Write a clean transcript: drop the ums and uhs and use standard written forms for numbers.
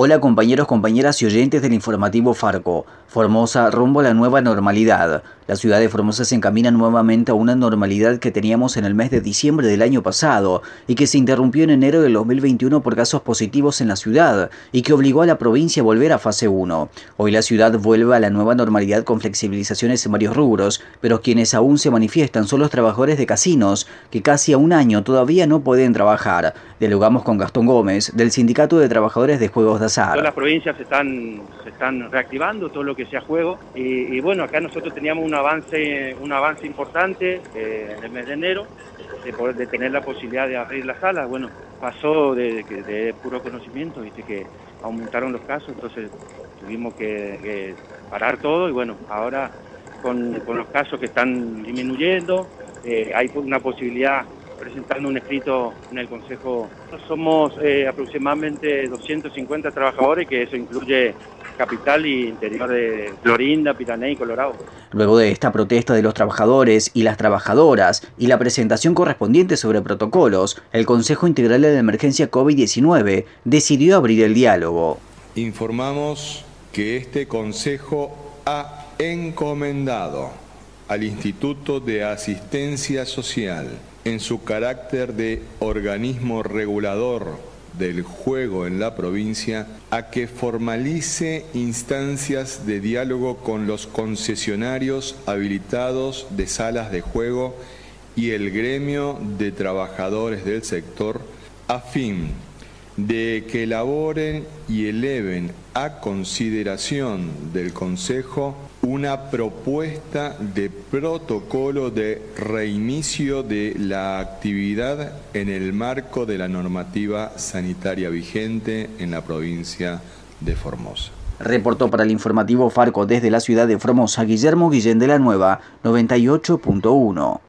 Hola compañeros, compañeras y oyentes del informativo Farco. Formosa rumbo a la nueva normalidad. La ciudad de Formosa se encamina nuevamente a una normalidad que teníamos en el mes de diciembre del año pasado y que se interrumpió en enero del 2021 por casos positivos en la ciudad y que obligó a la provincia a volver a fase 1. Hoy la ciudad vuelve a la nueva normalidad con flexibilizaciones en varios rubros, pero quienes aún se manifiestan son los trabajadores de casinos, que casi a un año todavía no pueden trabajar. Dialogamos con Gastón Gómez, del Sindicato de Trabajadores de Juegos de Azar. Todas las provincias se están reactivando, todo lo que sea juego, y bueno, acá nosotros teníamos un avance importante en el mes de enero, de tener la posibilidad de abrir las salas. Bueno, pasó de puro conocimiento, viste que aumentaron los casos, entonces tuvimos que parar todo, y bueno, ahora con los casos que están disminuyendo, hay una posibilidad presentando un escrito en el Consejo. Somos aproximadamente 250 trabajadores, que eso incluye capital y interior de Florinda, Pirané y Colorado. Luego de esta protesta de los trabajadores y las trabajadoras y la presentación correspondiente sobre protocolos, el Consejo Integral de Emergencia COVID-19 decidió abrir el diálogo. Informamos que este Consejo ha encomendado al Instituto de Asistencia Social, en su carácter de organismo regulador del juego en la provincia, a que formalice instancias de diálogo con los concesionarios habilitados de salas de juego y el gremio de trabajadores del sector, a fin de que elaboren y eleven a consideración del Consejo una propuesta de protocolo de reinicio de la actividad en el marco de la normativa sanitaria vigente en la provincia de Formosa. Reportó para el informativo Farco desde la ciudad de Formosa Guillermo Guillén de la Nueva, 98.1.